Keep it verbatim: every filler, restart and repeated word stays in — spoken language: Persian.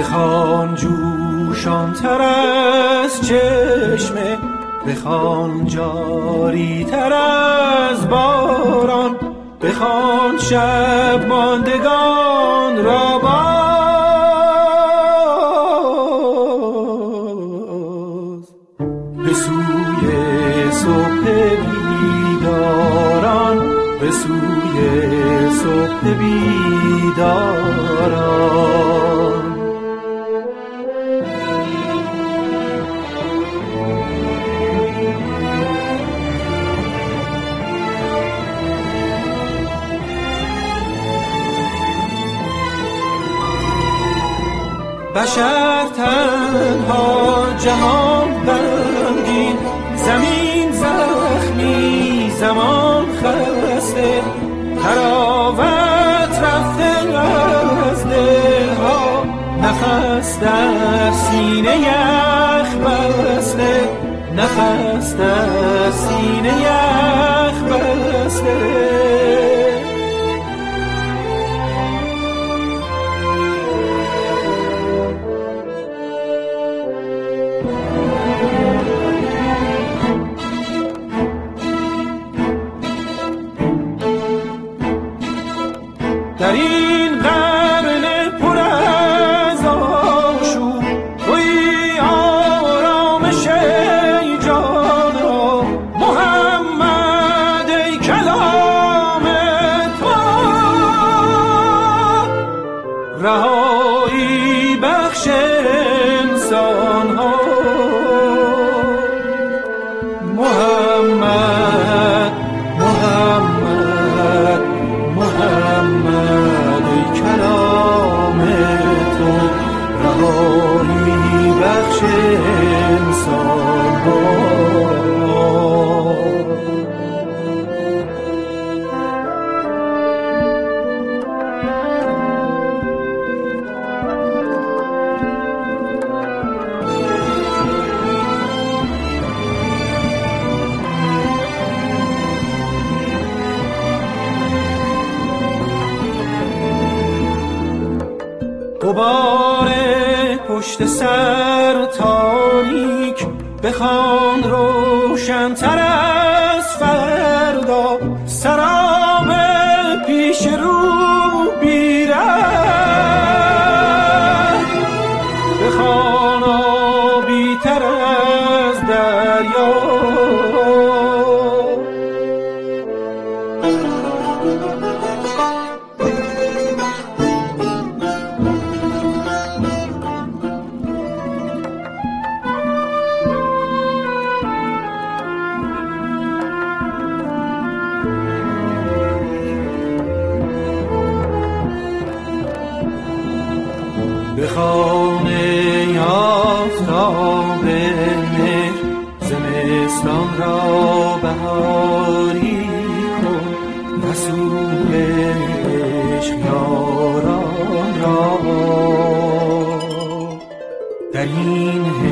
بخوان جوشان تر از چشمه، بخوان جاری تر از باران، بخوان شب ماندگان را باز. به سوی صبح بیداران، به سوی صبح بیداران. بشر تنها جهان غمگین، زمین زخمی زمان خسته، تراوت رفته از دلها، نفس در سینه یخ بسته، نفس در سینه یخ بسته. در این قرن پر از آشوب، توی آرامش ای جانا، محمد ای کلام تو، رهایی بخش انسان ها. محمد محمد محمد ای کلام تو، رهایی بخش انسان ها. غبار پشت سر تاریک، بخوان روشن تر از فردا، سراب پیش رو بیره، بخوان آبی تر از دریا. بخوان ای آفتاب مهر، زمستان را بهاری کن، رسول عشق یاران را در این